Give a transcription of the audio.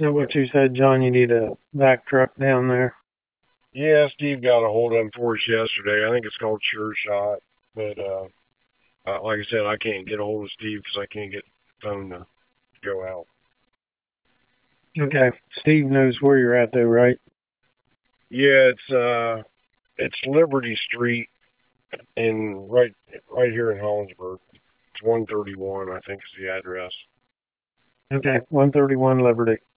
So what you said, John, you need a vac truck down there. Yeah, Steve got a hold of him for us yesterday. I think it's called Sure Shot. But like I said, I can't get a hold of Steve because I can't get the phone to go out. Okay. Steve knows where you're at though, right? Yeah, it's Liberty Street in right here in Hollinsburg. It's 131, I think is the address. Okay. 131 Liberty.